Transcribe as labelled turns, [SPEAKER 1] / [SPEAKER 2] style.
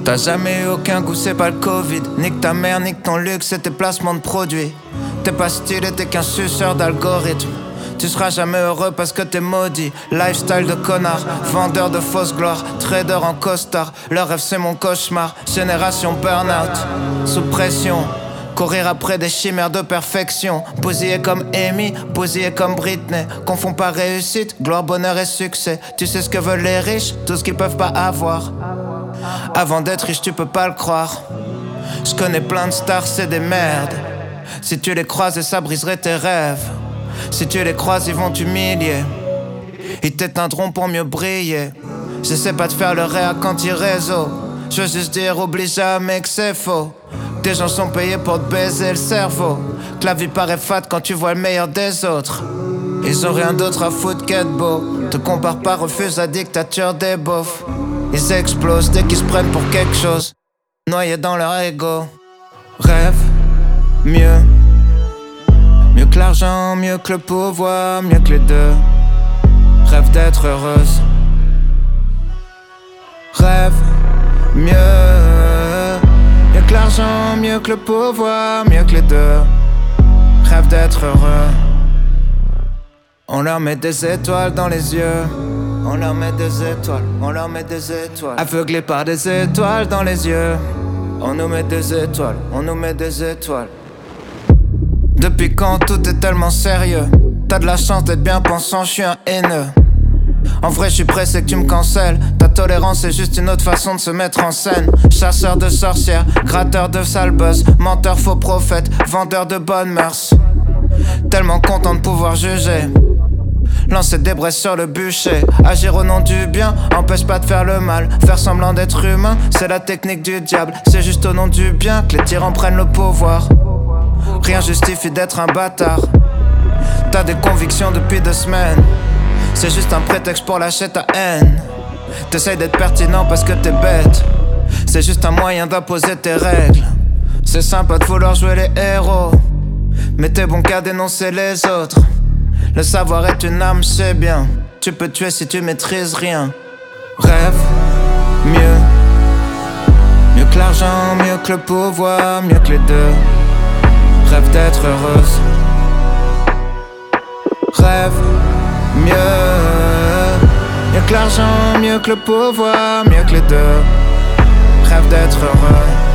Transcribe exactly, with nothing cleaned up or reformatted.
[SPEAKER 1] T'as jamais eu aucun goût, c'est pas le Covid. Nique ta mère, nique ton luxe, c'est tes placements de produits. T'es pas stylé, t'es qu'un suceur d'algorithme. Tu seras jamais heureux parce que t'es maudit. Lifestyle de connard, vendeur de fausse gloire, trader en costard. Leur rêve c'est mon cauchemar, génération burn-out. Sous pression, courir après des chimères de perfection. Bousillé comme Amy, bousillé comme Britney. Confonds pas réussite, gloire, bonheur et succès. Tu sais ce que veulent les riches, tout ce qu'ils peuvent pas avoir. Avant d'être riche tu peux pas le croire. Je connais plein de stars, c'est des merdes. Si tu les croises et ça briserait tes rêves. Si tu les croises ils vont t'humilier. Ils t'éteindront pour mieux briller. J'essaie pas de faire le réa quand ils réseau. Je veux juste dire oublie jamais que c'est faux. Des gens sont payés pour te baiser le cerveau. Que la vie paraît fade quand tu vois le meilleur des autres. Ils ont rien d'autre à foutre qu'être beau. Te compare pas, refuse la dictature des beaufs. Ils explosent dès qu'ils se prennent pour quelque chose. Noyés dans leur ego. Rêve mieux. Mieux que l'argent, mieux que le pouvoir, mieux que les deux. Rêve d'être heureuse. Rêve mieux. Mieux que l'argent, mieux que le pouvoir, mieux que les deux. Rêve d'être heureux. On leur met des étoiles dans les yeux. On leur met des étoiles, on leur met des étoiles. Aveuglés par des étoiles dans les yeux. On nous met des étoiles, on nous met des étoiles. Depuis quand tout est tellement sérieux? T'as de la chance d'être bien pensant, je suis un haineux. En vrai je suis pressé que tu me cancelles. Ta tolérance est juste une autre façon de se mettre en scène. Chasseur de sorcières, gratteur de sale buzz, menteur faux prophète, vendeur de bonnes mœurs. Tellement content de pouvoir juger. Lancer des braises sur le bûcher. Agir au nom du bien, empêche pas de faire le mal. Faire semblant d'être humain, c'est la technique du diable. C'est juste au nom du bien que les tyrans prennent le pouvoir. Rien justifie d'être un bâtard. T'as des convictions depuis deux semaines. C'est juste un prétexte pour lâcher ta haine. T'essayes d'être pertinent parce que t'es bête. C'est juste un moyen d'imposer tes règles. C'est sympa de vouloir jouer les héros, mais t'es bon qu'à dénoncer les autres. Le savoir est une arme, c'est bien. Tu peux tuer si tu maîtrises rien. Rêve mieux. Mieux que l'argent, mieux que le pouvoir, mieux que les deux. Rêve d'être heureuse. Rêve mieux. Mieux que l'argent, mieux que le pouvoir, mieux que les deux. Rêve d'être heureux.